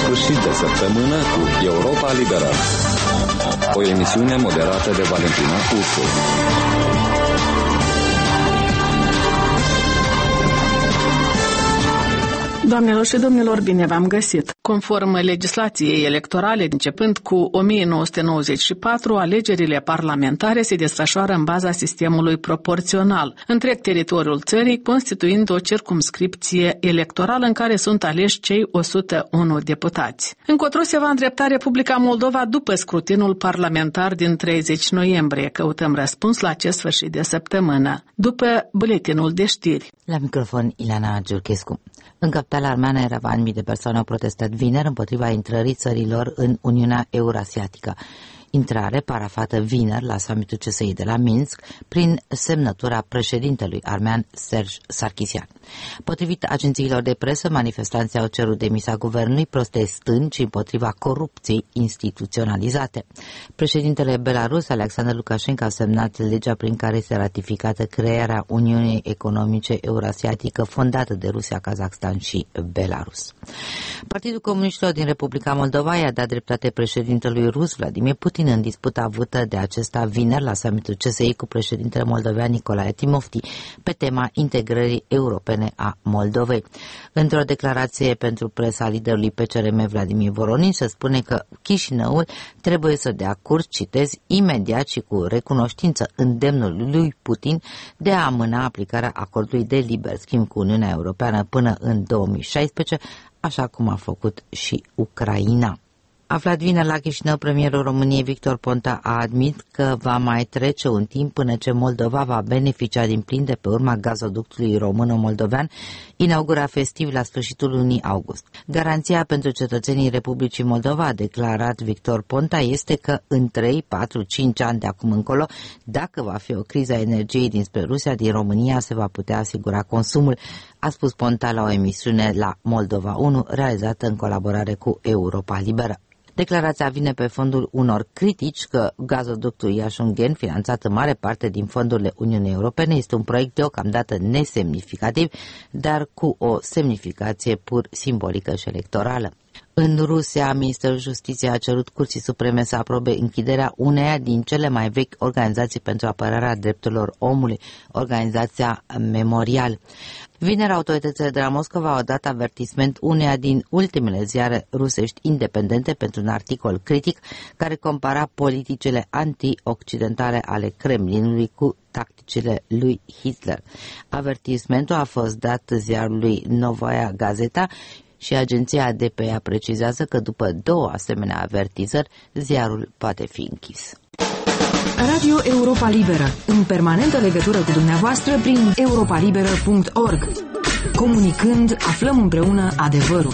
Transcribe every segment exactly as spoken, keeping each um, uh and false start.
sfârșit de săptămână cu Europa Liberă, o emisiune moderată de Valentina Ursu. Doamnelor și domnilor, bine v-am găsit! Conform legislației electorale, începând cu o mie nouă sute nouăzeci și patru, alegerile parlamentare se desfășoară în baza sistemului proporțional, întreg teritoriul țării, constituind o circumscripție electorală în care sunt aleși cei o sută unu deputați. Încotro se va îndrepta Republica Moldova după scrutinul parlamentar din treizeci noiembrie. Căutăm răspuns la acest sfârșit de săptămână, după buletinul de știri. La microfon, Ileana Giurchescu. În capitala armeană, Erevan, mii de persoane au protestat vineri împotriva intrării țărilor în Uniunea Eurasiatică. Intrare parafată vineri la summitul C S I de la Minsk prin semnătura președintelui armean Serge Sarkisian. Potrivit agențiilor de presă, manifestanții au cerut demisia guvernului, protestând și împotriva corupției instituționalizate. Președintele Belarus, Alexander Lukashenko, a semnat legea prin care este ratificată crearea Uniunii Economice Eurasiatică fondată de Rusia, Kazakhstan și Belarus. Partidul Comuniștilor din Republica Moldova i-a dat dreptate președintelui rus Vladimir Putin în disputa avută de acesta vineri la summitul C S I cu președintele moldovean Nicolae Timofti pe tema integrării europene a Moldovei. Într-o declarație pentru presa liderului P C R M Vladimir Voronin se spune că Chișinăul trebuie să dea curs, citez, imediat și cu recunoștință îndemnul lui Putin de a amâna aplicarea acordului de liber schimb cu Uniunea Europeană până în două mii șaisprezece, așa cum a făcut și Ucraina. Aflat vineri la Chișinău, premierul României Victor Ponta a admis că va mai trece un timp până ce Moldova va beneficia din plin de pe urma gazoductului româno-moldovean, inaugurat festiv la sfârșitul lunii august. Garanția pentru cetățenii Republicii Moldova, a declarat Victor Ponta, este că în trei, patru, cinci ani de acum încolo, dacă va fi o criză a energiei dinspre Rusia, din România se va putea asigura consumul, a spus Ponta la o emisiune la Moldova unu, realizată în colaborare cu Europa Liberă. Declarația vine pe fondul unor critici că gazoductul Iași-Ungheni, finanțat în mare parte din fondurile Uniunii Europene, este un proiect deocamdată nesemnificativ, dar cu o semnificație pur simbolică și electorală. În Rusia, Ministerul Justiției a cerut Curții Supreme să aprobe închiderea uneia din cele mai vechi organizații pentru apărarea drepturilor omului, organizația Memorial. Vineri, autoritățile de la Moscova au dat avertisment uneia din ultimele ziare rusești independente pentru un articol critic care compara politicile anti-occidentale ale Kremlinului cu tacticile lui Hitler. Avertismentul a fost dat ziarului Novaya Gazeta și agenția D P A precizează că după două asemenea avertizări, ziarul poate fi închis. Radio Europa Liberă, în permanentă legătură cu dumneavoastră prin europa liberă punct org. Comunicând, aflăm împreună adevărul.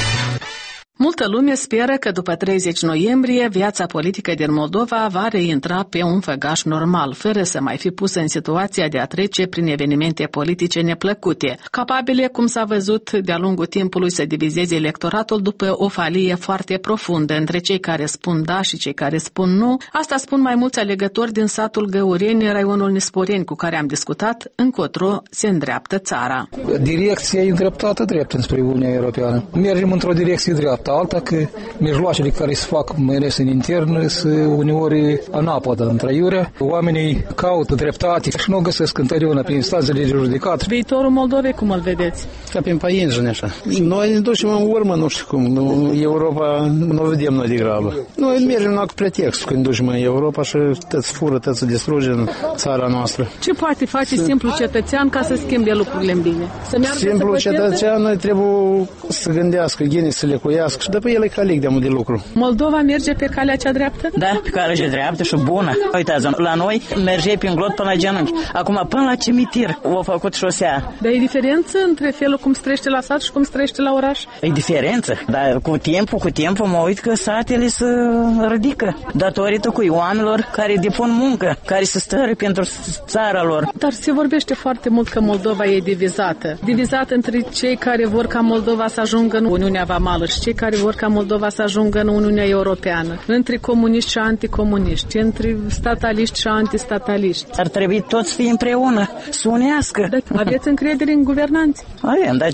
Multă lume speră că după treizeci noiembrie viața politică din Moldova va reintra pe un făgaș normal, fără să mai fi pusă în situația de a trece prin evenimente politice neplăcute, capabile, cum s-a văzut de-a lungul timpului, să divizeze electoratul după o falie foarte profundă între cei care spun da și cei care spun nu. Asta spun mai mulți alegători din satul Găureni, raionul Nisporeni, cu care am discutat încotro se îndreaptă țara. Direcția e îndreptată drept înspre Uniunea Europeană. Mergem într-o direcție dreaptă. Alta că mijloacele care se fac mai ales în intern sunt uneori anapodă între iurea. Oamenii caută dreptate și nu o găsesc întotdeauna prin instanțele de judicat. Viitorul Moldovei cum îl vedeți? Ca prin păienjeni așa. Noi ne ducem în urmă, nu știu cum. Europa nu vedem noi de grabă. Noi mergem la pretext când ducem în Europa și tăți fură, tăți distrugem țara noastră. Ce poate face S- simplu cetățean ca să schimbe lucrurile în bine? Să meargă simplu să cetățean trebuie să gândească, gine să le cuiască. Și după el e calic de lucru. Moldova merge pe calea cea dreaptă? Da, pe calea cea dreaptă și bună. Uitați, la noi merge prin glot până la genunchi. Acum până la cimitir au făcut șosea. Dar e diferență între felul cum se trăiește la sat și cum se trăiește la oraș? E diferență, dar cu timpul, cu timpul mă uit că satele se ridică. Datorită cu oamenilor care depun muncă, care se stără pentru țara lor. Dar se vorbește foarte mult că Moldova e divizată. Divizată între cei care vor ca Moldova să ajungă în Uniunea Vamală și cei care vor ca Moldova să ajungă în Uniunea Europeană, între comuniști și anticomuniști, între stataliști și antistataliști. Ar trebui toți să fie împreună, să unească. Da, aveți încredere în guvernanți? Avem, da, ce nu?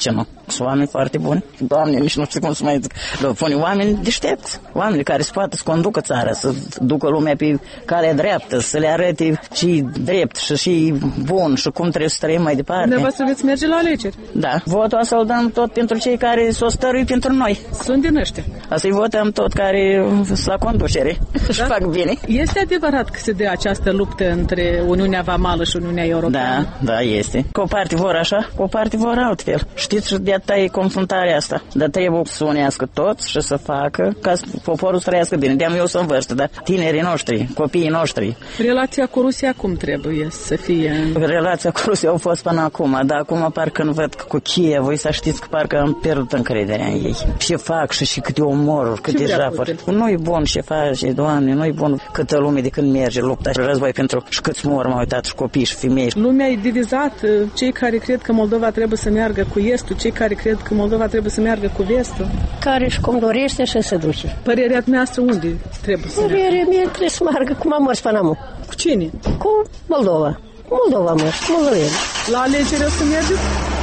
Sunt oameni foarte buni. Doamne, nici nu știu cum să mai zic. Pune oameni deștepți, oameni care se poate să conducă țara, să ducă lumea pe calea dreaptă, să le arate și drept și și bun și cum trebuie să trăim mai departe. Dumneavoastră veți merge la alegeri? Da. Votul să-l dăm tot pentru cei care s-o stărui pentru noi. Sunt din ăștia. Să-i votăm tot care sunt la conducere și fac bine. Este adevărat că se dă această luptă între Uniunea Vamală și Uniunea Europeană? Da, da, este. Cu o parte vor așa, cu o parte vor altfel. Știți, și de atâta e confruntarea asta. Dar trebuie să unească toți și să facă ca poporul să trăiască bine. De-am eu să învârstă, dar tinerii noștri, copiii noștri. Relația cu Rusia cum trebuie să fie? Relația cu Rusia a fost până acum, dar acum parcă nu văd că cu Kiev, voi să știți că parcă am pierdut încrederea în ei. Ce fac și, și câte omoruri, câte jafuri. Nu-i bun ce face, Doamne, nu-i bun câtă lume de când merge lupta și război pentru și câți mor m-au uitat și copii și femei. Lumea e divizată, cei care cred că Moldova trebuie să meargă cu estul, cei care cred că Moldova trebuie să meargă cu vestul. Care și cum dorește și se duce. Părerea dumneavoastră unde trebuie să meargă? Părerea mea trebuie să meargă cum am mers până acum. Cu cine? Cu Moldova. Moldova am mers, moldoveni. La alegeri o să mergeți?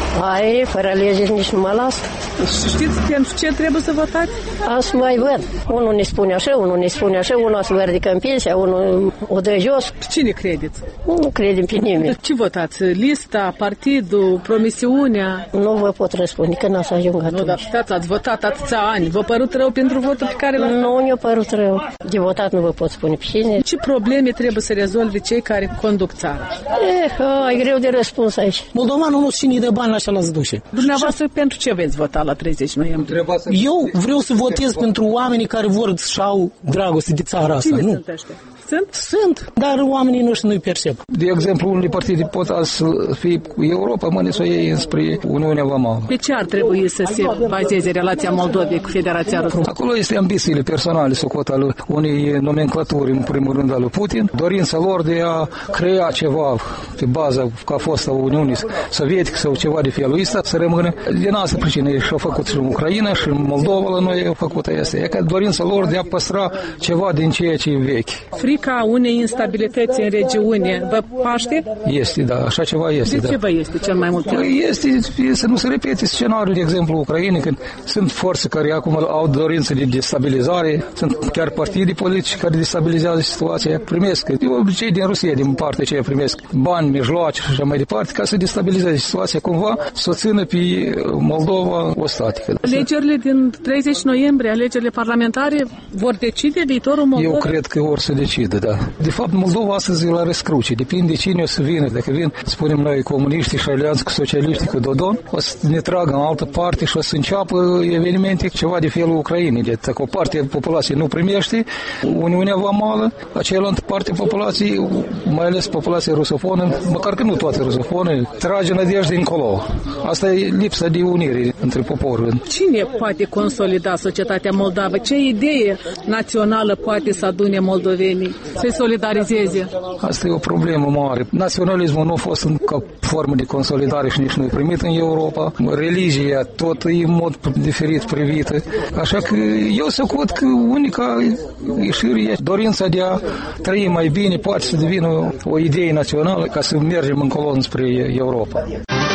Ai, fără alegeri nici nu mă las. Și știți pentru ce trebuie să votați? Am să mai văd. Unul ne spune așa, unul ne spune așa, unul o să vă ridică în pensia, unul o dă jos. Cine credeți? Nu credem pe nimeni. Ce votați? Lista, partidul, promisiunea? Nu vă pot răspunde, că n-a să ajung atunci. Nu, dar stați, ați votat atâția ani. Vă părut rău pentru votul pe care l-ați? Nu mi-a părut rău. De votat nu vă pot spune pe cine. Ce probleme trebuie să rezolve cei care conduc țara? Eh, ai greu de răspuns aici. Moldovanul nu știe de bani așa la zdușe. Dumneavoastră pentru ce veți vota la treizeci noiembrie? Eu vreau să votez pentru oamenii care vor să au dragoste de țara asta. Cine nu? sunt ăștia? Sunt? Sunt, dar oamenii noștri nu-i percep. De exemplu, unele partide pot să fie cu Europa, mâine să o iei înspre Uniunea Vamală. Pe ce ar trebui să se bazeze relația Moldovei cu Federația Rusă? Acolo este ambițiile personale, socota lui unei nomenclaturi, în primul rând, al lui Putin, dorința lor de a crea ceva pe baza ca a fost a Uniunii Sovietică sau ceva de felul ăsta, să rămână. Din asta pricină și-au făcut și în Ucraina și în Moldova la noi au făcut asta. E ca dorința lor de a păstra ceva din ceea ce e vechi. Frica unei instabilități în regiune vă paște? Este, da, așa ceva este. De da. ce vă este cel mai mult? Păi este să nu se repete scenariul, de exemplu, Ucrainei, când sunt forțe care acum au dorință de destabilizare, sunt chiar partide politice care destabilizează situația, primesc, de obicei din Rusia, din partea aceea primesc bani, mijloace și așa mai departe, ca să destabilizeze situația cumva, să o țină pe Moldova o statică. Alegerile din treizeci noiembrie, alegerile parlamentare, vor decide viitorul Moldovei? Eu cred că vor să decide, da. De fapt, Moldova astăzi e la răscruce. Depinde cine o să vină. Dacă vin, spunem noi, comuniștii și alianță cu socialiștii, cu Dodon, o să ne tragă în altă parte și o să înceapă evenimente ceva de felul Ucrainei. Deci, dacă o parte a populației nu primește Uniunea Vamală, cealaltă parte a populației, mai ales populația rusofonă, măcar că nu toate rusofone, trage nădejde încolo. Asta e lipsa de unire între poporul. Cine poate consolida societatea moldavă? Ce idee națională poate să adune moldovenii, să-i solidarizeze? Asta e o problemă mare. Naționalismul nu a fost în, ca formă de consolidare și nici nu e primit în Europa. Religia tot e în mod diferit privită. Așa că eu socot că unica ieșire e dorința de a trăi mai bine, poate să devină o idee națională ca să mergem încolo spre Europa.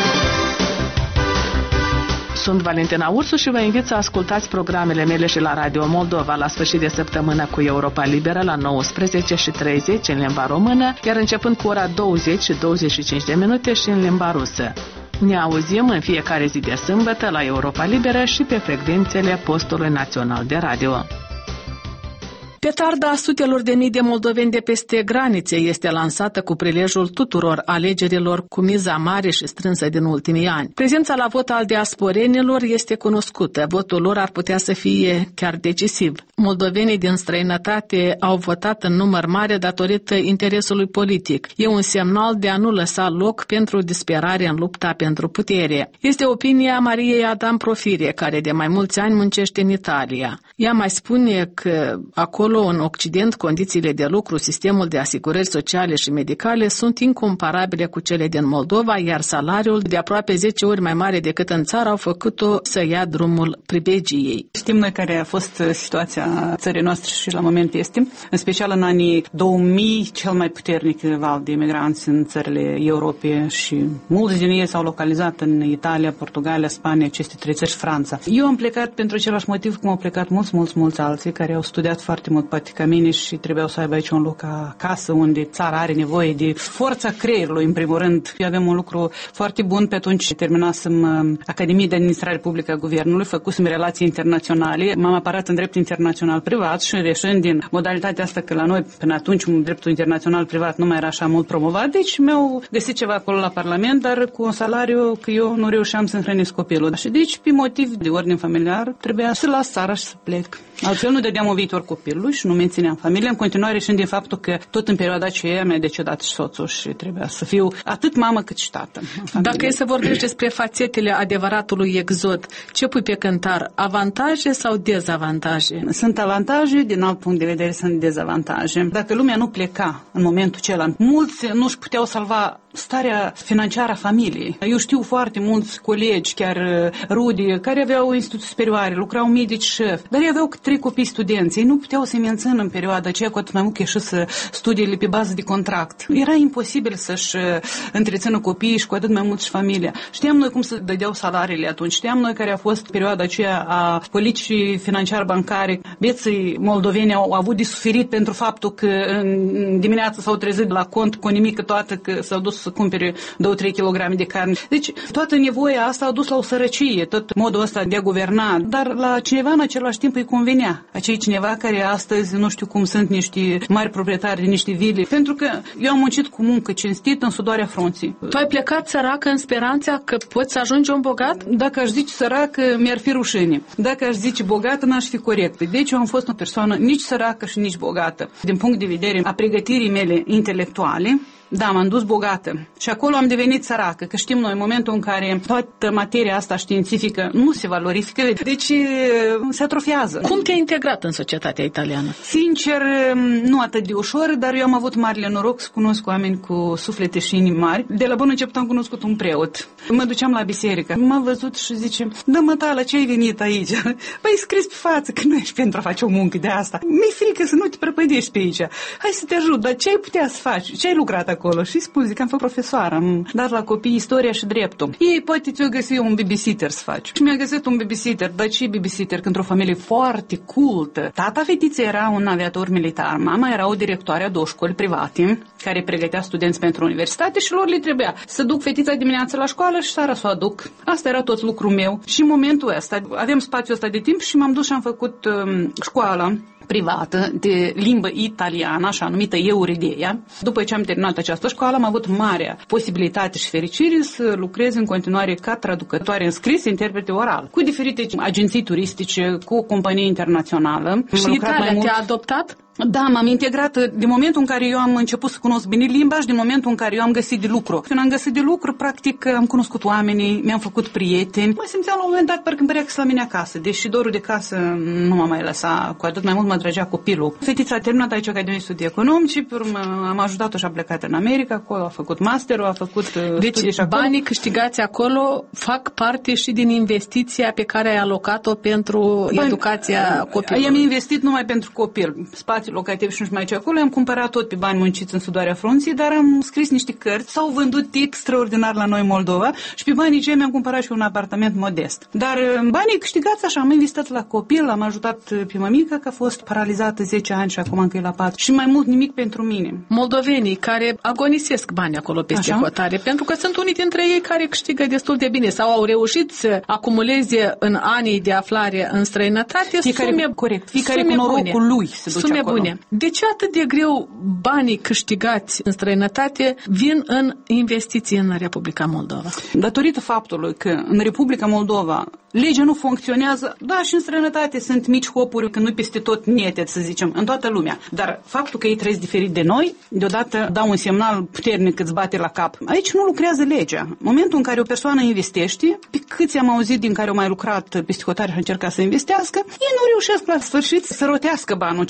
Sunt Valentina Ursu și vă invit să ascultați programele mele și la Radio Moldova la sfârșit de săptămână cu Europa Liberă la nouăsprezece și treizeci în limba română, iar începând cu ora douăzeci și douăzeci și cinci de minute și în limba rusă. Ne auzim în fiecare zi de sâmbătă la Europa Liberă și pe frecvențele postului național de radio. Petarda sutelor de mii de moldoveni de peste granițe este lansată cu prilejul tuturor alegerilor cu miza mare și strânsă din ultimii ani. Prezența la vot al diasporenilor este cunoscută. Votul lor ar putea să fie chiar decisiv. Moldovenii din străinătate au votat în număr mare datorită interesului politic. E un semnal de a nu lăsa loc pentru disperare în lupta pentru putere. Este opinia Mariei Adam Profire, care de mai mulți ani muncește în Italia. Ea mai spune că acolo acolo, în Occident, condițiile de lucru, sistemul de asigurări sociale și medicale sunt incomparabile cu cele din Moldova, iar salariul de aproape zece ori mai mare decât în țară au făcut-o să ia drumul pribegiei. Știm noi care a fost situația țării noastre și la moment este, în special în anii două mii, cel mai puternic val de imigranți în țările Europei și mulți din ei s-au localizat în Italia, Portugalia, Spania, aceste trei țări și Franța. Eu am plecat pentru același motiv cum au plecat mulți, mulți, mulți alții care au studiat foarte mult poate ca mine și trebuiau să aibă aici un loc acasă unde țara are nevoie de forța creierului, în primul rând. Eu aveam un lucru foarte bun pe atunci. Terminasem Academie de Administrare Publică a Guvernului, făcusem relații internaționale, m-am aparat în drept internațional privat și reșind din modalitatea asta că la noi până atunci un dreptul internațional privat nu mai era așa mult promovat, deci mi-au găsit ceva acolo la Parlament, dar cu un salariu că eu nu reușeam să hrănesc copilul. Și deci, pe motiv de ordine familiar, trebuia să las țara și să plec. Altfel nu dădeam un viitor copilului și nu mențineam familia. În continuare și din faptul că tot în perioada aceea mi-a decedat și soțul și trebuia să fiu atât mamă cât și tată. Dacă e să vorbești despre fațetele adevăratului exod, ce pui pe cântar? Avantaje sau dezavantaje? Sunt avantaje, din alt punct de vedere sunt dezavantaje. Dacă lumea nu pleca în momentul acela, mulți nu-și puteau salva starea financiară a familiei. Eu știu foarte mulți colegi, chiar rude, care aveau instituții superioare, lucrau medici șef, dar ei aveau trei copii studenți. Ei nu puteau să mențină în perioada aceea, cu atât mai mult că ieșise studiile pe bază de contract. Era imposibil să-și întrețină copiii și cu atât mai mult și familia. Știam noi cum să dădeau salariile atunci. Știam noi care a fost perioada aceea a politicii financiar-bancare. Vieții moldoveni au avut de suferit pentru faptul că în dimineață s-au trezit la cont cu nimic toată, că s-au dus să cumpere două trei kilograme de carne. Deci toată nevoia asta a dus la o sărăcie, tot modul ăsta de a guverna, dar la cineva în același timp îi convenea. Acei cineva care astăzi nu știu cum sunt niște mari proprietari de niște vile, pentru că eu am muncit cu muncă cinstită în sudoarea frunții. Tu ai plecat săracă în speranța că poți să ajungi un bogat? Dacă aș zice săracă, mi-ar fi rușine. Dacă aș zice bogată, n-aș fi corectă. Deci eu am fost o persoană nici săracă și nici bogată. Din punct de vedere a pregătirii mele intelectuale, da, m-am dus bogată și acolo am devenit săracă, că știm noi, în momentul în care toată materia asta științifică nu se valorifică, deci se atrofiază. Cum te-ai integrat în societatea italiană? Sincer, nu atât de ușor, dar eu am avut marele noroc să cunosc oameni cu suflete și inimi mari. De la bun început am cunoscut un preot. Mă duceam la biserică, m-a văzut și zice: da, mă, ta, la ce ai venit aici? Păi scris pe față că nu ești pentru a face o muncă de asta. Mi-e frică să nu te prăpădești pe aici. Hai să te ajut, dar ce ai putea să faci? Ce ai lucrat acolo? Și spun, zic, am fost profesoară, am dat la copii istoria și dreptul. Ei, poate ți-o găsi un babysitter să faci. Și mi-a găsit un babysitter, dar ce babysitter? Că într-o familie foarte cultă. Tata fetiței era un aviator militar, mama era o directoare a două școli private care pregătea studenți pentru universitate și lor le trebuia să duc fetița dimineața la școală și seara să o aduc. Asta era tot lucrul meu. Și în momentul ăsta, avem spațiul ăsta de timp și m-am dus și am făcut um, școala privată de limbă italiană, așa numită Euridea. După ce am terminat această școală, am avut marea posibilitate și fericire să lucrez în continuare ca traducătoare în scris, interprete oral, cu diferite agenții turistice, cu o companie internațională. Și Italia te-a adoptat? Da, m-am integrat din momentul în care eu am început să cunosc bine limba și din momentul în care eu am găsit de lucru. Când am găsit de lucru, practic, am cunoscut oamenii, mi-am făcut prieteni. Mă simțeam la un moment dat parcă îmi părea că sunt la mine acasă, deși dorul de casă nu m-a mai lăsat, cu atât mai mult mă trăgea copilul. Fetița a terminat aici Academie Studii Economice, pe urmă am ajutat-o și a plecat în America, acolo a făcut masterul, a făcut deci, studii și acolo. Banii câștigați acolo fac parte și din investiția pe care ai alocat-o pentru Bani, educația copilului. I-am investit numai pentru copil, spații locativ și nu știu mai ce acolo, am cumpărat tot pe bani munciți în sudoarea frunții, dar am scris niște cărți, s-au vândut extraordinar la noi în Moldova și pe banii cei mi-am cumpărat și un apartament modest. Dar banii câștigați așa, am investit la copil, am ajutat pe mămica că a fost paralizată zece ani și acum încă e la patru și mai mult nimic pentru mine. Moldovenii care agonisesc bani acolo peste așa? Hotare, pentru că sunt unii dintre ei care câștigă destul de bine sau au reușit să acumuleze în anii de aflare în străinătate fiecare, sume, corect, fiecare cu norocul lui se duce sume acolo. Bune. De ce atât de greu banii câștigați în străinătate vin în investiții în Republica Moldova? Datorită faptului că în Republica Moldova legea nu funcționează, da, și în străinătate sunt mici hopuri, că nu peste tot nete, să zicem, în toată lumea. Dar faptul că ei trăiesc diferit de noi, deodată dau un semnal puternic că îți bate la cap. Aici nu lucrează legea. În momentul în care o persoană investește, pe câți am auzit din care au mai lucrat peste hotare și încercat să investească, ei nu reușesc la sfârșit să rotească banul acela, care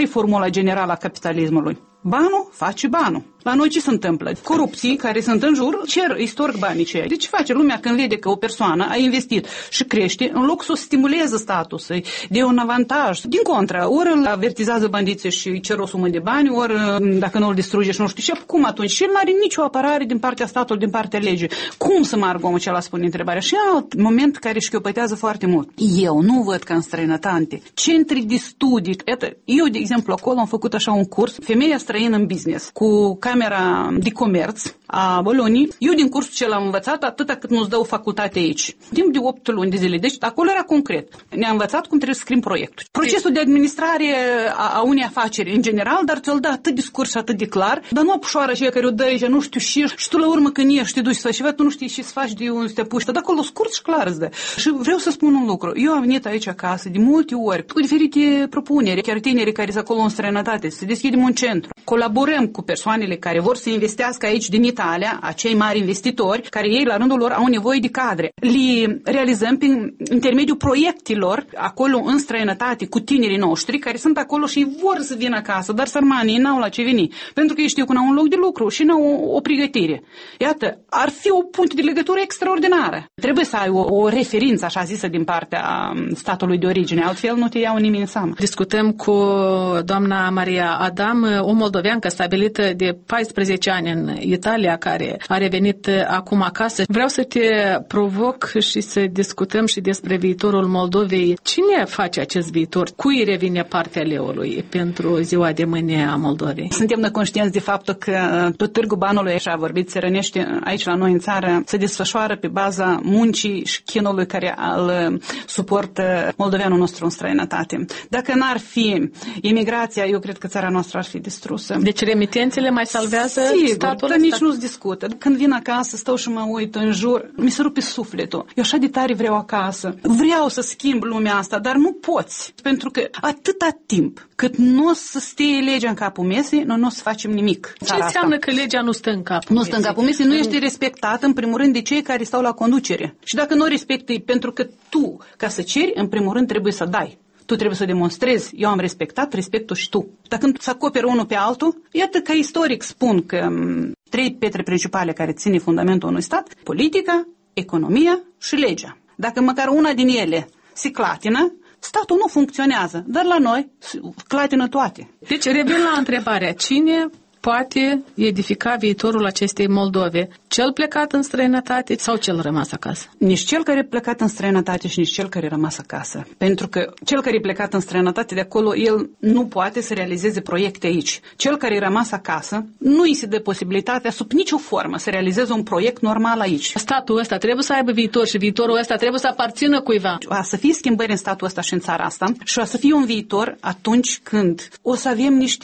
formula generală a capitalismului? Banul face banul. La noi ce se întâmplă? Corupții care sunt în jur cer, îi storc banii cei. Deci face lumea când vede că o persoană a investit și crește, în loc să o stimuleze statul, să-i dea un avantaj. Din contră, ori îl avertizează bandiții și îi cer o sumă de bani, ori dacă nu îl distruge și nu știu ce, cum atunci? Și el nu are nicio apărare din partea statului, din partea legii. Cum să margă omul acela, spune întrebarea? Și alt moment care șchiopătează foarte mult. Eu nu văd ca în străinătate centri de studii. Iată, eu, de exemplu, acolo am făcut așa un curs, femeia străină în business, cu Camera de Comerț a Boloniei. Eu din cursul ce l-am învățat atâta cât nu-ți dă o facultate aici. Timp de opt luni de zile. Deci acolo era concret. Ne-a învățat cum trebuie să scrim proiectul. Procesul de administrare a, a unei afaceri în general, dar ți-l dă atât de scurt și atât de clar, dar nu apușoară aceea care o dă aici, nu știu și, și tu la urmă când ești, te duci să faci ceva, tu nu știi ce să faci de unde să te apuci. Dar acolo scurt și clar îți dă. Și vreau să spun un lucru. Eu am venit aici acasă de multe ori cu diferite propuneri, chiar tinerii care sunt acolo în străinătate, să deschidem un centru. Colaborăm cu persoanele care vor să investească aici din Italia, acei mari investitori, care ei la rândul lor au nevoie de cadre. Le realizăm prin intermediul proiectelor acolo în străinătate cu tinerii noștri care sunt acolo și vor să vină acasă, dar sărmanii n-au la ce veni, pentru că ei știu că n-au un loc de lucru și n-au o, o pregătire. Iată, ar fi o punct de legătură extraordinară. Trebuie să ai o, o referință, așa zisă, din partea statului de origine, altfel nu te iau nimeni în seamă. Discutăm cu doamna Maria Adam, o moldoveancă stabilită de paisprezece ani în Italia, care a revenit acum acasă. Vreau să te provoc și să discutăm și despre viitorul Moldovei. Cine face acest viitor? Cui revine partea leului pentru ziua de mâine a Moldovei? Suntem conștienți de faptul că tot târgul banului, așa a vorbit, se rănește aici la noi în țară, se desfășoară pe baza muncii și chinului care îl suportă moldoveanul nostru în străinătate. Dacă n-ar fi imigrația, eu cred că țara noastră ar fi distrusă. Deci remitențele mai salvează Sigur, statul dar nici nu-ți discută. Când vin acasă, stau și mă uit în jur, mi se rupe sufletul. Eu așa de tare vreau acasă. Vreau să schimb lumea asta, dar nu poți. Pentru că atâta timp cât nu o să stie legea în capul mesei, noi nu o să facem nimic. Ce înseamnă că legea nu stă în capul Nu stă în capul mesei, nu ești respectat în primul rând de cei care stau la conducere. Și dacă nu respecti, pentru că tu, ca să ceri, în primul rând trebuie să dai. Tu trebuie să demonstrezi, eu am respectat, respectul și tu. Dacă să acoperi unul pe altul, iată că istoric spun că trei pietre principale care ține fundamentul unui stat, politica, economia și legea. Dacă măcar una din ele se clatină, statul nu funcționează, dar la noi clatină toate. Deci revin la întrebarea, cine poate edifica viitorul acestei Moldove? Cel plecat în străinătate sau cel rămas acasă? Nici cel care e plecat în străinătate și nici cel care e rămas acasă. Pentru că cel care e plecat în străinătate de acolo, el nu poate să realizeze proiecte aici. Cel care e rămas acasă, nu îi se dă posibilitatea sub nicio formă să realizeze un proiect normal aici. Statul ăsta trebuie să aibă viitor și viitorul ăsta trebuie să aparțină cuiva. O să fie schimbări în statul ăsta și în țara asta și o să fie un viitor atunci când o să avem niște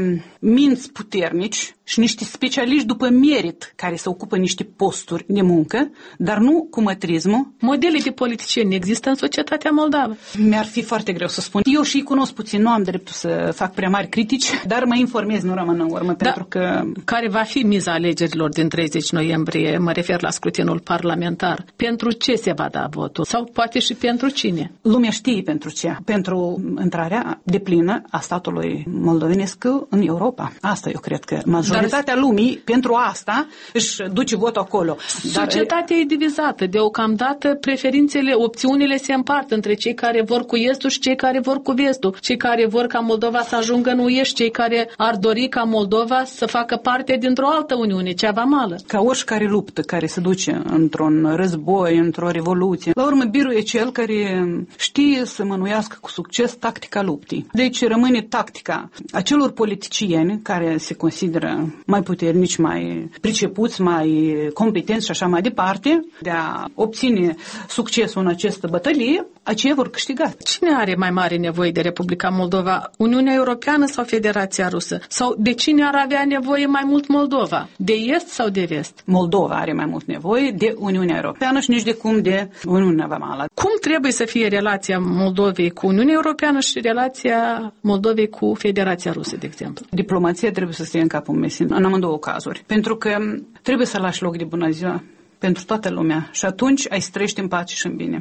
minți puternici și niște specialiști după merit care se ocupă niște posturi de muncă, dar nu cu mătrismul. Modele de politicieni există în societatea moldavă? Mi-ar fi foarte greu să spun. Eu și cunosc puțin, nu am dreptul să fac prea mari critici, dar mă informez, nu rămân în urmă, da, pentru că... Care va fi miza alegerilor din treizeci noiembrie? Mă refer la scrutinul parlamentar. Pentru ce se va da votul? Sau poate și pentru cine? Lumea știe pentru ce. Pentru intrarea deplină a statului moldovenesc în Europa. Asta eu cred că majoritatea dar... lumii pentru asta își duce votul acolo. Societatea dar... e divizată. Deocamdată preferințele, opțiunile se împart între cei care vor cu estul și cei care vor cu vestul. Cei care vor ca Moldova să ajungă în U E și cei care ar dori ca Moldova să facă parte dintr-o altă Uniune, cea vamală. Ca oricare luptă care se duce într-un război, într-o revoluție. La urmă, birul e cel care știe să mânuiască cu succes tactica luptei. Deci rămâne tactica acelor politicieni care se consideră mai puternici, mai pricepuți, mai competenți și așa mai departe, de a obține succesul în această bătălie, aceia vor câștiga. Cine are mai mare nevoie de Republica Moldova? Uniunea Europeană sau Federația Rusă? Sau de cine ar avea nevoie mai mult Moldova? De est sau de vest? Moldova are mai mult nevoie de Uniunea Europeană și nici de cum de Uniunea Vamală. Cum trebuie să fie relația Moldovei cu Uniunea Europeană și relația Moldovei cu Federația Rusă, de exemplu? Diplomația trebuie să stie în capul mesei, în amândouă cazuri. Pentru că trebuie să lași loc de bună ziua pentru toată lumea și atunci ai să trăiești în pace și în bine.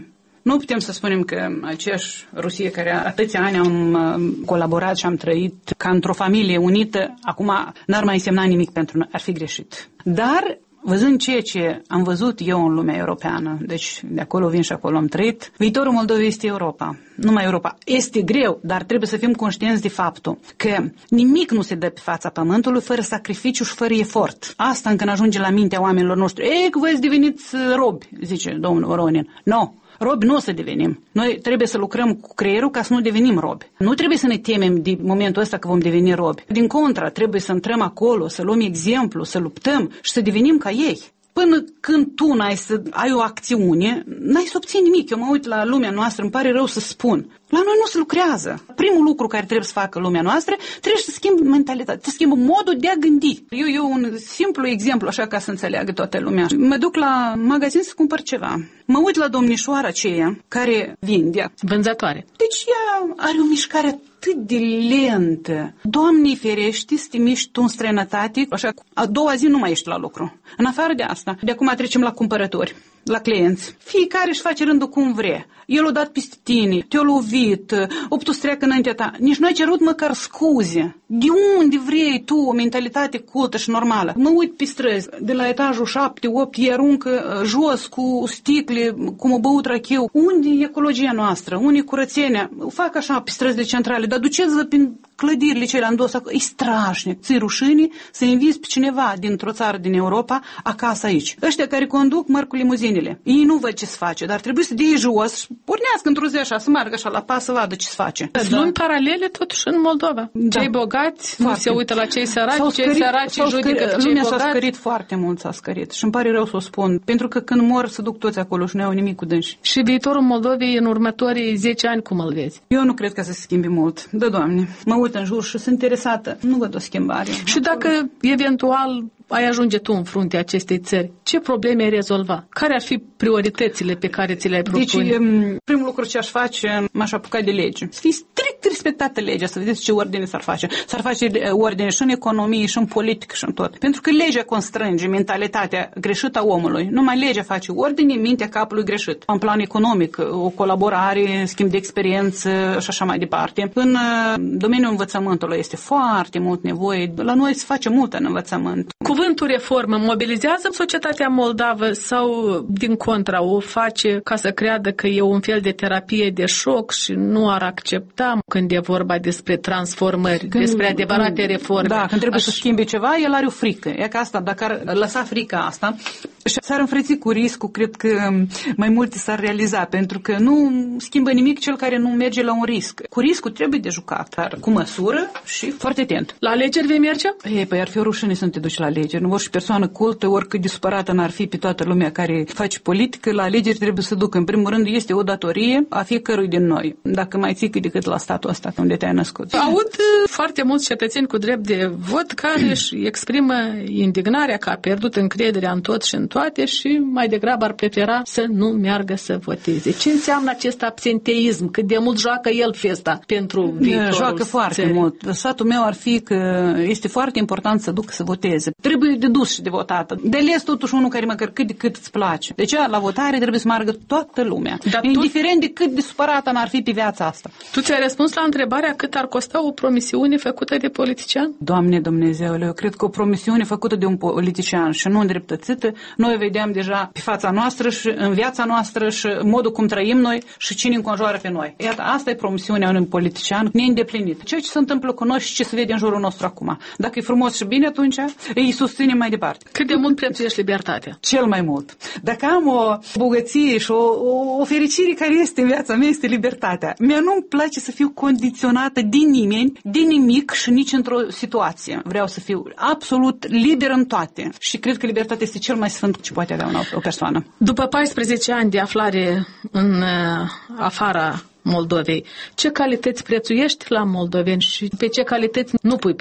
Nu putem să spunem că aceeași Rusie care atâția ani am colaborat și am trăit ca într-o familie unită, acum n-ar mai însemna nimic pentru noi, ar fi greșit. Dar văzând ceea ce am văzut eu în lumea europeană, deci de acolo vin și acolo am trăit, viitorul Moldovei este Europa. Numai Europa. Este greu, dar trebuie să fim conștienți de faptul că nimic nu se dă pe fața pământului fără sacrificiu și fără efort. Asta încă n-ajunge la mintea oamenilor noștri. Ei, că voi să deveniți robi, zice domnul Voronin. Nu. Robi nu o să devenim. Noi trebuie să lucrăm cu creierul ca să nu devenim robi. Nu trebuie să ne temem de momentul ăsta că vom deveni robi. Din contra, trebuie să intrăm acolo, să luăm exemplu, să luptăm și să devenim ca ei. Până când tu n-ai să ai o acțiune, n-ai să obții nimic. Eu mă uit la lumea noastră, îmi pare rău să spun. La noi nu se lucrează. Primul lucru care trebuie să facă lumea noastră, trebuie să schimbi mentalitatea, să schimbi modul de a gândi. Eu, eu un simplu exemplu, așa ca să înțeleagă toată lumea. Mă duc la magazin să cumpăr ceva. Mă uit la domnișoara aceea care vinde. Vânzătoare. Deci ea are o mișcare atât de lentă. Doamne ferește să te miști tu în străinătate, așa, a doua zi nu mai ești la lucru. În afară de asta, de acum trecem la cumpărători, la clienți. Fiecare își face rândul cum vrea. El a dat peste tine, te-a lovit, o putut să treacă înaintea ta. Nici nu ai cerut măcar scuze. De unde vrei tu o mentalitate cultă și normală? Mă uit pe străzi, de la etajul șapte opt, îi aruncă jos cu sticle, cum o băut racheu. Unde e ecologia noastră? Unde e curățenia? Fac așa pe străzile centrale, dar duceți-vă prin clădirile cele în dos. E strașnic. Ți-i rușine să invizi pe cineva dintr-o țară din Europa acasă aici. Ăștia care conduc merg cu limuzinile. Ei nu văd ce se face, dar trebuie să dea jos, pornească într-o zi așa, să meargă așa la pas să vadă ce se face. Da. Luni paralele totuși în Moldova. Da. Cei bogați foarte. Nu se uită la cei săraci, cei săraci judecă pe cei lumea bogați. S-a scărit foarte mult, s-a scărit. Și îmi pare rău să o spun, pentru că când mor se duc toți acolo și nu au nimic cu dânsi. Și viitorul Moldovei în următorii zece ani cum îl vezi? Eu nu cred că se schimbi mult. Da, Doamne. Mă uit în jur și sunt interesată. Nu văd o schimbare. Și dacă eventual ai ajunge tu în fruntea acestei țări, ce probleme ai rezolva? Care ar fi prioritățile pe care ți le-ai propune? Deci, primul lucru ce aș face, m-aș apuca de lege. Să fie strict respectată legea, să vedeți ce ordine s-ar face. S-ar face ordine și în economie, și în politică, și în tot. Pentru că legea constrânge mentalitatea greșită a omului. Numai legea face ordine, mintea capului greșit. În plan economic, o colaborare, schimb de experiență și așa mai departe. În domeniul învățământului este foarte mult nevoie. La noi se face mult în învățământ. Cuvântul reformă mobilizează societatea moldavă sau, din contra, o face ca să creadă că e un fel de terapie de șoc și nu ar accepta când e vorba despre transformări, când, despre adevărate reforme? Da, când trebuie Aș... să schimbe ceva, el are o frică. E că asta, dacă ar lăsa frica asta și s-ar înfrăți cu riscul, cred că mai multe s-ar realiza, pentru că nu schimbă nimic cel care nu merge la un risc. Cu riscul trebuie de jucat, dar cu măsură și foarte atent. La alegeri vei merge? Ei, păi ar fi o rușine să nu te duci la alegeri. Nu orice persoană cultă, oricât de supărată n-ar fi pe toată lumea care face politică, la alegeri trebuie să ducă. În primul rând, este o datorie a fiecărui din noi, dacă mai ții cât de cât la statul ăsta unde te-ai născut. Aud foarte mulți cetățeni cu drept de vot care își exprimă indignarea că a pierdut încrederea în tot și în toate și mai degrabă ar prefera să nu meargă să voteze. Ce înseamnă acest absenteism? Cât de mult joacă el festa pentru viitorul Joacă foarte țării? mult. Sfatul meu ar fi că este foarte important să ducă să voteze. Trebuie de dus și de votat. De ales totuși unul care măcar cât de cât îți place. Deci la votare trebuie să meargă toată lumea. Dar indiferent tu... de cât de supărată n-ar fi pe viața asta. Tu ți-ai răspuns la întrebarea cât ar costa o promisiune făcută de politician? Doamne Dumnezeule, eu cred că o promisiune făcută de un politician și nu îndreptățită, noi vedeam deja pe fața noastră și în viața noastră și modul cum trăim noi și cine înconjoară pe noi. Iată, asta e promisiunea unui politician neîndeplinit. Ceea ce se întâmplă cu noi și ce se vede în jurul nostru acum. Dacă e frumos și bine, atunci îi susținem mai departe. Cât de mult prețuiești libertatea? Cel mai mult. Dacă am o bogăție și o, o, o fericire care este în viața mea, este libertatea. Mie nu-mi place să fiu condiționată de nimeni, de nimic și nici într-o situație. Vreau să fiu absolut liber în toate. Și cred că libertatea este cel mai sfânt ce poate avea una, o persoană. După paisprezece ani de aflare în uh, afara Moldovei, ce calități prețuiești la moldoveni și pe ce calități nu pui preț?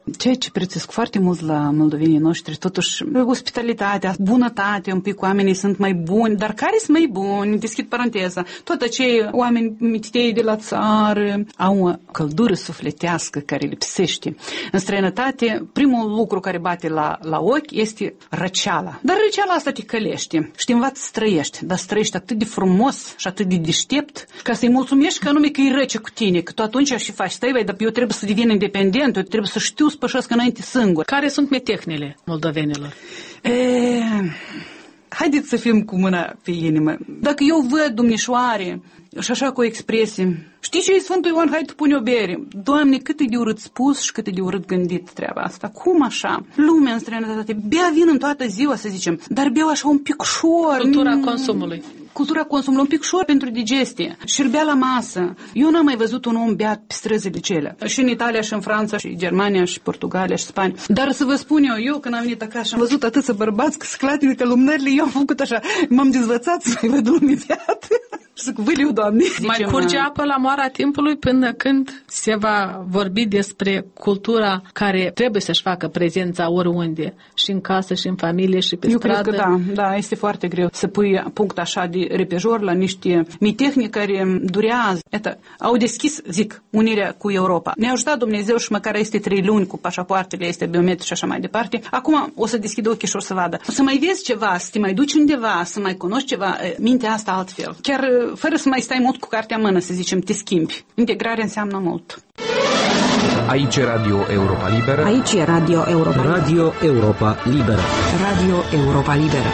Ceea ce prețesc foarte mult la moldovenii noștri, totuși, ospitalitatea, bunătatea, un pic oamenii sunt mai buni, dar care sunt mai buni? Deschid paranteza. Tot acei oameni mititei de la țară au o căldură sufletească care lipsește. În străinătate, primul lucru care bate la, la ochi este răceala. Dar răceala asta te călește și te învață să trăiești, dar să trăiești atât de frumos și atât de deștept ca să-i mulțumești că anume că e răce cu tine, că tu atunci și faci, stai, vai, dar eu trebuie să devin independent, eu trebuie să știu să pășesc înainte singur. Care sunt metehnele moldovenilor? E... Haideți să fim cu mâna pe inimă. Dacă eu văd domnișoare și așa cu o expresie, știi ce e Sfântul Ioan, hai tu pune o bere. Doamne, cât e de urât spus și cât e de urât gândit treaba asta. Cum așa? Lumea în străinătate bea vin în toată ziua, să zicem, dar beau așa un pic șor. Cultura consumului. Cultura consumului, un pic șor pentru digestie. Și îl bea la masă. Eu n-am mai văzut un om beat pe străzile cele. Și în Italia, și în Franța, și Germania, și Portugalia, și Spania. Dar să vă spun eu, eu când am venit acasă și am văzut atâția bărbați că sclatile, că lumânările, eu am făcut așa, m-am dezvățat să mai văd lumii beat. Și zic, văliu, Doamne. Mai curge apă la moara timpului până când se va vorbi despre cultura care trebuie să-și facă prezența oriunde, și în casă, și în familie, și pe eu stradă. Eu cred că da, da, este foarte greu să pui punct așa de repejor la niște mitehnici care durează. Iată, au deschis, zic, unirea cu Europa. Ne-a ajutat Dumnezeu și măcar este trei luni cu pașapoartele, este biometric și așa mai departe. Acum o să deschid ochii și o să vadă. O să mai vezi ceva, să te mai duci undeva, să mai cunoști ceva, mintea asta altfel. Chiar fără să mai stai mult cu cartea în mână, să zicem, te schimbi. Integrarea înseamnă mult. Aici e Radio Europa Liberă. Aici e Radio Europa Liberă. Radio Europa Liberă. Radio Europa Liberă.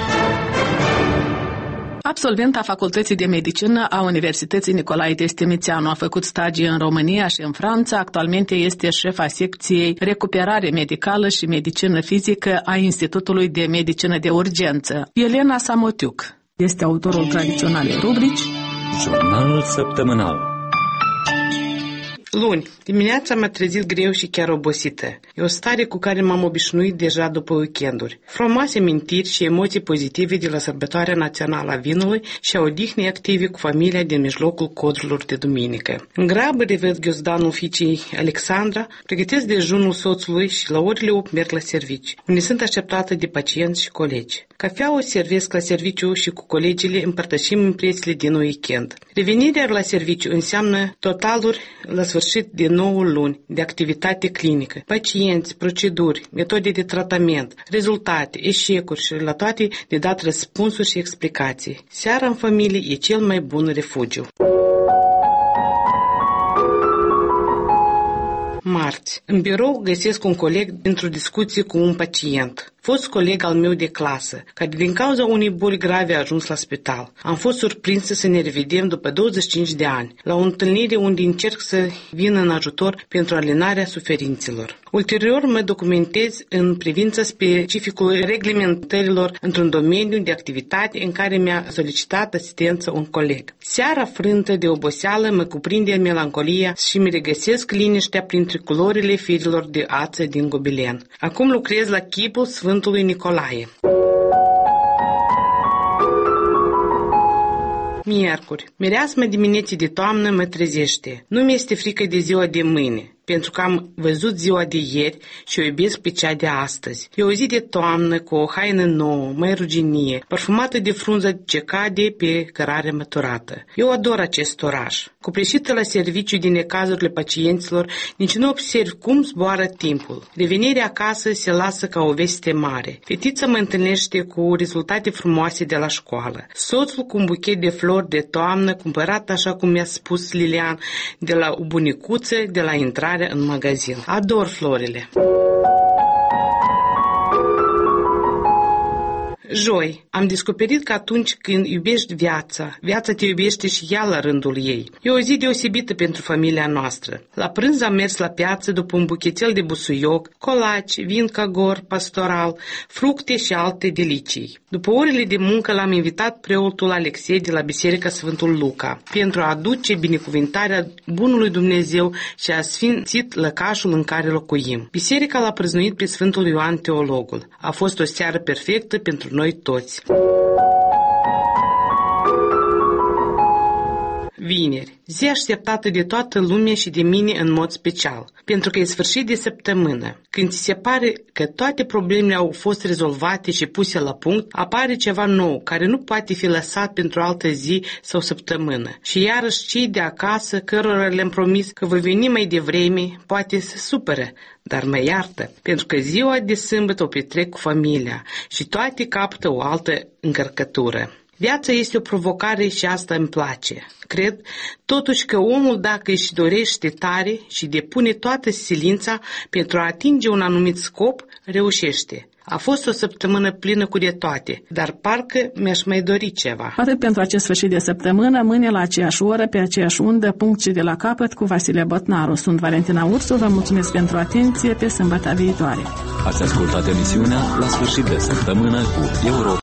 Absolventa Facultății de Medicină a Universității Nicolae Testimițeanu, a făcut stagii în România și în Franța. Actualmente este șefa secției Recuperare Medicală și Medicină Fizică a Institutului de Medicină de Urgență. Elena Samotiuc este autorul tradiționalei rubrici Jurnalul săptămânal. Luni, dimineața m-a trezit greu și chiar obosită. E o stare cu care m-am obișnuit deja după weekenduri. Frumoase mintiri și emoții pozitive de la sărbătoarea națională a vinului și a odihnei active cu familia din mijlocul codrurilor de duminică. În grabă revăd ghiozdanul fiicei Alexandra, pregătesc dejunul soțului și la orele opt merg la servici, unde sunt așteptată de pacienți și colegi. Cafea o servesc la serviciu și cu colegile împărtășim impresiile din weekend. Revenirea la serviciu înseamnă totaluri la sfârșit de nouă luni de activitate clinică, pacienți, proceduri, metode de tratament, rezultate, eșecuri și la toate de dat răspunsuri și explicații. Seara în familie e cel mai bun refugiu. Marți. În birou găsesc un coleg într-o discuție cu un pacient. Fost coleg al meu de clasă, care din cauza unei boli grave a ajuns la spital. Am fost surprinsă să ne revedem după douăzeci și cinci de ani, la o întâlnire unde încerc să vin în ajutor pentru alinarea suferințelor. Ulterior mă documentez în privința specificului reglementărilor într-un domeniu de activitate în care mi-a solicitat asistență un coleg. Seara frântă de oboseală mă cuprinde melancolia și mi regăsesc liniștea printre culorile firilor de ață din gobelen. Acum lucrez la chipul Sfântului Nicolae. Miercuri. Mireasma dimineții de toamnă mă trezește. Nu mi-este frică de ziua de mâine, pentru că am văzut ziua de ieri și o iubesc pe cea de astăzi. E o zi de toamnă cu o haină nouă, mai ruginie, parfumată de frunză ce cade pe cărare măturată. Eu ador acest oraș. Copleșită la serviciu din necazurile pacienților, nici nu observ cum zboară timpul. Revenirea acasă se lasă ca o veste mare. Fetița mă întâlnește cu rezultate frumoase de la școală. Soțul cu un buchet de flori de toamnă, cumpărat așa cum mi-a spus Lilian, de la o bunicuță de la intrare în magazin. Ador florile. Joi, am descoperit că atunci când iubești viața, viața te iubește și ea la rândul ei. E o zi deosebită pentru familia noastră. La prânz am mers la piață după un buchetel de busuioc, colaci, vin cagor, pastoral, fructe și alte delicii. După orele de muncă l-am invitat preotul Alexei de la Biserica Sfântul Luca pentru a aduce binecuvântarea bunului Dumnezeu și a sfințit lăcașul în care locuim. Biserica l-a prăznuit pe Sfântul Ioan Teologul. A fost o seară perfectă pentru noi toți. Vineri, zi așteptată de toată lumea și de mine în mod special, pentru că e sfârșit de săptămână. Când ți se pare că toate problemele au fost rezolvate și puse la punct, apare ceva nou, care nu poate fi lăsat pentru altă zi sau săptămână. Și iarăși cei de acasă, cărora le-am promis că voi veni mai devreme, poate se supără, dar mă iartă, pentru că ziua de sâmbătă o petrec cu familia și toate capătă o altă încărcătură. Viața este o provocare și asta îmi place. Cred totuși că omul, dacă își dorește tare și depune toată silința pentru a atinge un anumit scop, reușește. A fost o săptămână plină cu de toate, dar parcă mi-aș mai dori ceva. Atât pentru acest sfârșit de săptămână, mâine la aceeași oră, pe aceeași undă, punct și de la capăt cu Vasile Botnaru. Sunt Valentina Ursu, vă mulțumesc pentru atenție, pe sâmbătă viitoare. Ați ascultat emisiunea La sfârșit de săptămână cu Europa.